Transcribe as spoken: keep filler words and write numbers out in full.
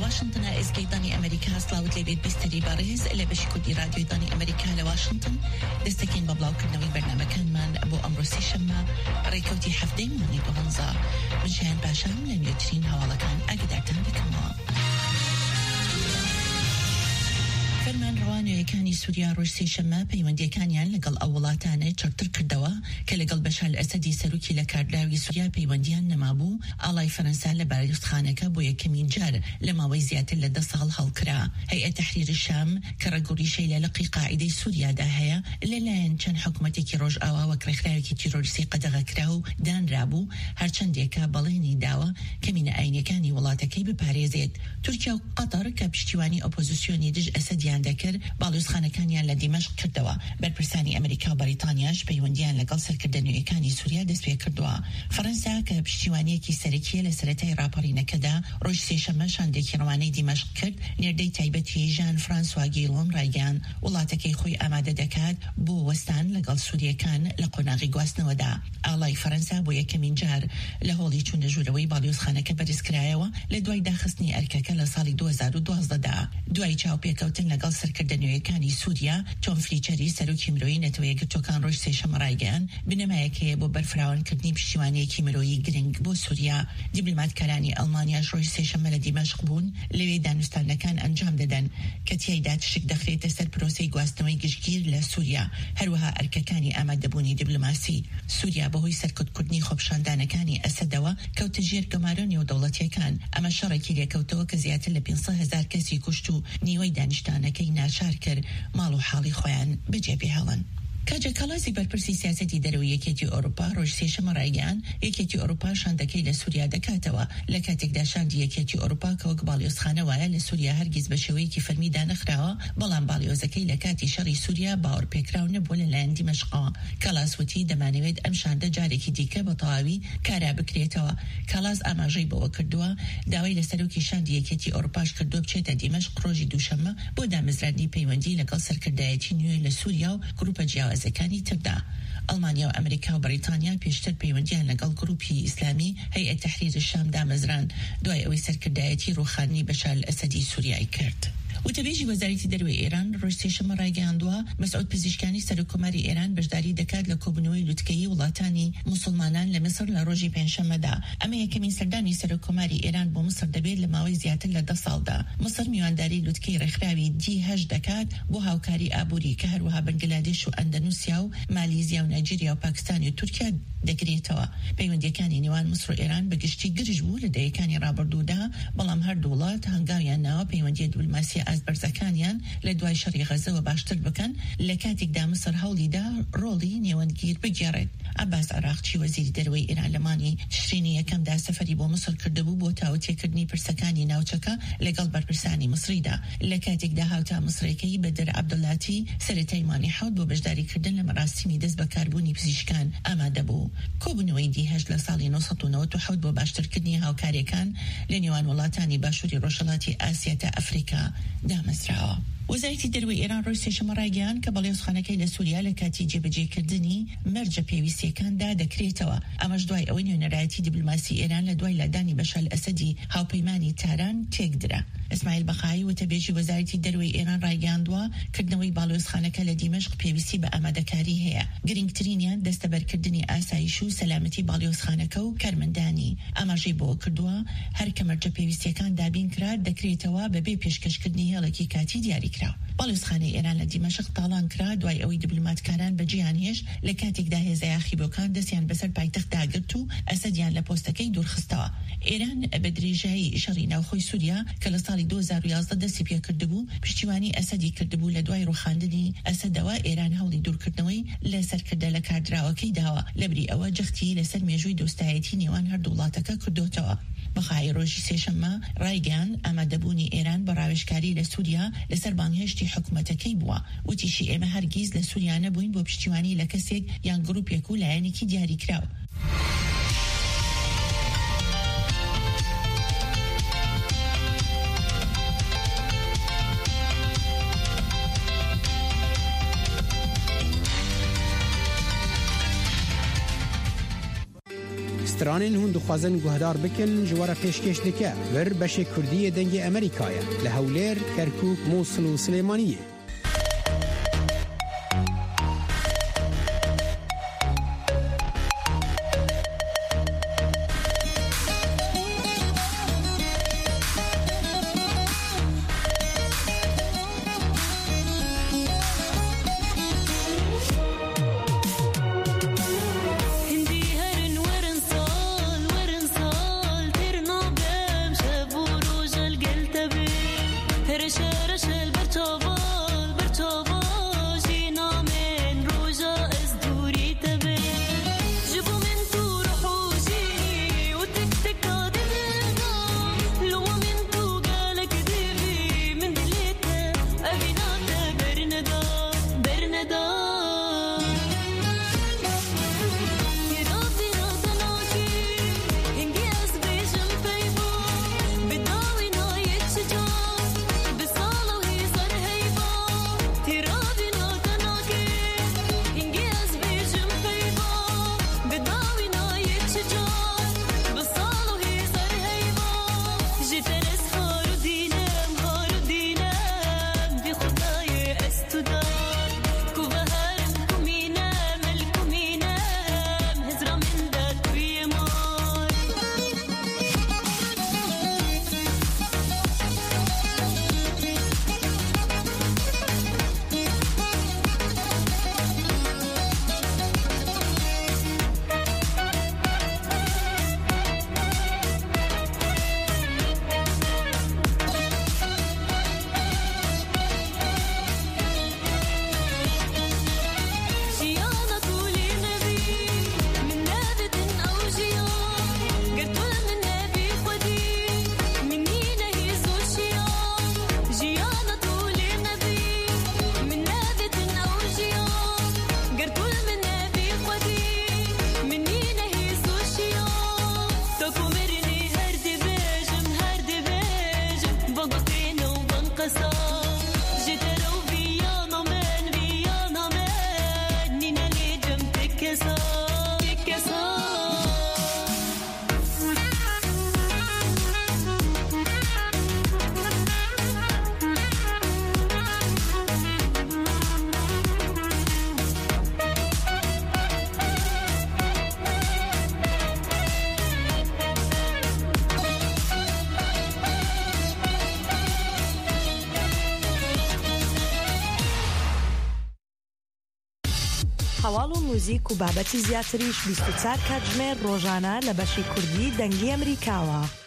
لواشنطن اسكي داني أمريكا صلاوت لبيت بستري باريس إلا بشكل راديو داني أمريكا لواشنطن دستكين ببلاو كرنوي برنامج كان من أبو أمرو سيشما ريكوتي حفدين مني بغنزا من شان باشام لم يترين هوالا كان أقدرتان بكما فرمان روانو كاني سوريا روسي شما بيوندي كانيان لقل أولاتاني تشرتر كردوا كلقل بشار الأسدي سروكي لكارداوي سوريا بيونديان نمابو آلاي فرنسا لباريس خانكا بويا كمين جار لما ويزيات اللي دصال هالكرا هيئة تحرير الشام كرقوري شيلة لقي قاعدة سوريا داهية اللي لين كان حكومتي كيروج آوا وكرخراوي كي تيرورسي قدغا كراو دان رابو هرچن ديكا باليني داوا كمين أيني كاني ولاتكي بباريزيت تركيا وقطر كبشتواني أوبوزيسيوني دج أسدي ذكر بالوس خانكانيان لدمشق كردوا برپرسانی امریکا و بریتانیاش پیوندیان لگل سرکردنوی کانی سوریا دست پی کردوا فرانسا که پشتیوانی کی سرکیه لسرتای راپاری نکدا روش سیشمه شاندکی روانی دمشق کرد نردی تایبتی جان فرانسوا گیلوم رایگان ولاتکی خوی آماده دکاد بو وستان لگل سوریا کان لقناغی گواسنو دا آلای فرانسا بو یکمین جار لهولی چون جوروی بالوس خانک بریس کرایوا لدوای داخستنی ارکاکا لسالی دو هزار و دوازده دا دوای چاو پیکوتن لگل سرکردنویەکانی سووریا چۆن فلیچەری سەرۆکی مرۆیی نەتەوەیەکگرتوەکان ڕۆژ سێشەمە ڕایگەیاند بنەمایەکەیە بۆ بەرفراوانکردنی پشتیوانیەکی مرۆیی گرنگ بۆ سووریا. دیبلۆماتکارانی ئەڵمانیاش ڕۆژ سێشەمە لە دیمەشق بوون لەوێ دانوستانەکان ئەنجام دەدەن کە تیایدا تشک دەخرێتە سەر پرۆسەی گواستنەوەی گشتگیر لە سووریا. هەروەها ئەرکەکانی ئامادەبوونی دیبلۆماسی سووریا بەهۆی سەرکوتکردنی خۆپشاندانەکانی ئەسەدەوە کەوتە ژێر گەمارە نێودەوڵەتیەکان. ئەمە شەڕێکی لێکەوتەوە کە زیاتر لە پێنج هەزار کەسی کوشت و نیوەی دانیشتانەکەی ناشار کرد ماڵ و حاڵی خۆیان بەجێ بهێڵن. کاجا کالازی بەرپرسی سیاسەتی دەرەوەی یەکێتی ئەوروپا ڕۆژ سێشەمە ڕایگەیاند یەکێتی ئەوروپا شاندەکەی لە سووریا دەکاتەوە لە کاتێکدا شاندی یەکێتی ئەوروپا کە وەک باڵیۆزخانە وایە لە سووریا هەرگیز بە شێوەیەکی فەرمی دانەخراوە بەڵام باڵیۆزەکەی لە کاتی شەڕی سووریا باوەڕ پێکراو نەبوو لەلایەن دیمەشقەوە. کالاس وتی دەمانەوێت ئەم شاندە جارێکی دیکە بە تەواوی کارا بکرێتەوە. کالاس ئاماژەی بەوە کردووە داوای لە سەرۆکی شاندی یەکێتی ئەوروپاش کردووە بچێتە دیمەشق ڕۆژی دووشەممە بۆ دامەزراندنی پەیوەندی لەگەڵ سەرکردایەتی نوێ لە سووریا و گروپە جیاوازەکانی تردا. ئەڵمانیا و ئەمریکا و بریتانیا پێشتر پەیوەندیان لەگەڵ گروپی ئیسلامی هەیئەت تەحریر الشام دامەزران دوای ئەوەی سەرکردایەتی ڕوخانی بەشار الئەسەدی سووریای کرد. وتەبێژی وەزارەتی دەرەوەی ئێران ڕۆژ سێشەمە ڕایگەیاندووە مەسعود پزیشکانی سەرۆکۆماری ئێران بەشداری دەکات لە کۆبوونەوەی لوتکەیی وڵاتانی موسڵمانان لە مصر لە ڕۆژی پێنجشەممەدا. ئەمە یەکەمین سەردانی سەرۆکۆماری ئێران بۆ مصر دەبێت لە ماوەی زیاتر لە دە ساڵدا. مصر میوانداری لوتکەی ڕێکخراوی دی هەشت دەکات بۆ هاوکاری ئابووری کە هەروەها بەنگلادێش و ئەندەنوسیا و مالیزیا و نایجێریا و پاکستانی و تورکیا دەگرێتەوە. پەیوەندیەکانی نێوان مصر و ئێران بەگشتی گرژ بوو لە دەیەکانی ڕابردوودا بەڵام هەردوو وڵات هەنگاویان ناوە پەیوەندی دیبلۆماسی ئازبەرزەکانیان لە دوای شەڕی غەزەوە باشتر بکەن لە کاتێکدا مصر هەوڵیدا ڕۆڵی نێوەندگیر بگێڕێت. عباس عراقچی وەزیری دەرەوەی ئێران لەمانی تشرینی یەکەمدا سەفەری بۆ مصر کردبوو بۆ تاوتێکردنی پرسەکانی ناوچەکە لەگەڵ بەرپرسانی مصریدا. لە کاتێکدا هاوتا مصرەکەی بەدر عەبدوڵاتی سەرەتای مانی حەوت بۆ بەشداریکردن لە مەراسیمی دەست بەکاربوونی پزیشکان ئامادە بوو. کۆبوونەوەی دی هەشت لە ساڵی نۆ سەد و نەوەت و حەوت بۆ باشترکردنی هاوکاریەکان لە نێوان وڵاتانی باشووری ڕۆژهەڵاتی ئاسیا تا ئەفریقا دامەزراوە. وەزارەتی دەرەوەی ئێران ڕۆژ سێشەممە ڕایگەیاند کە بەڵێوزخانەکەی لە سووریا لە کاتی جێبەجێکردنی مەرجە پێویستیەکاندا دەکرێتەوە. ئەمەش دوای ئەوەی نوێنەرایەتی دیبلۆماسی ئێران لە دوای لادانی بەشار الئەسەدی هاوپەیمانی تاران تێکدرا. ئەسماعیل بەخایی وتەبێژی وەزارەتی دەرەوەی ئێران ڕایگەیاندووە کردنەوەی باڵێوزخانەکە لە دیمەشق پێویستی بە ئامادەکاری هەیە. گرنگترینیان دەستەبەرکردنی ئاسایش و سەلامەتی باڵێوزخانەکە و کارمەندانی. ئاماژەی بۆ کردووە هەر کە مەرجە پێویستیەکان دابین کرا دەکرێتەوە بەبێ پێشکەشکردنی هێڵێکی کاتی دیاریکراوە. باڵێوزخانەی ئێران لە دیمەشق تاڵان کرا دوای ئەوەی دیبلۆماتکاران بەجێیان هێش لە کاتێکدا هێزە یاخیبۆکان دەستیان بەسەر پایتەخت داگرت و ئەسەدیان لە پۆستەکەی دوورخستەوە. ئێران بە درێژایی شەڕی ناوخۆی سووریا کە لە ساڵی دو هەزار و یازدە دەستی پێکردبوو پشتیوانی ئەسەدی کردبوو لە دوای ڕوخاندنی ئەسەدەوە ئێران هەوڵی دوورکردنەوەی لە سەرکردە لە کاردراوەکەی داوە لەبری ئەوە جەختی لەسەر مێژووی دۆستایەتی نێوان هەردوو وڵاتەکە کردوتەوە. بەخای ڕۆژی سێشەممە ڕایگەیان ئامادەبوونی ئێران بە ڕاوێژکاری لە سووریا لەسەر بانگهێشتی حکوومەتەکەی بووە. وتیشی ئێمە هەرگیز لە سووریا نەبووین بۆ پشتیوانی لە کەسێک یان گروپێک و لایەنێکی دیاریکراو. سترانین هون دخوازن گهدار بکن جوار پیشکش دکه ور بش کردی دنگ امریکایه لهولیر کرکوک موصل و سلیمانیه. هەواڵ و موزیک و بابەتی زیاتریش بیست و چوار کاتژمێر ڕۆژانە لە بەشی کوردی دەنگی ئەمریکاوە.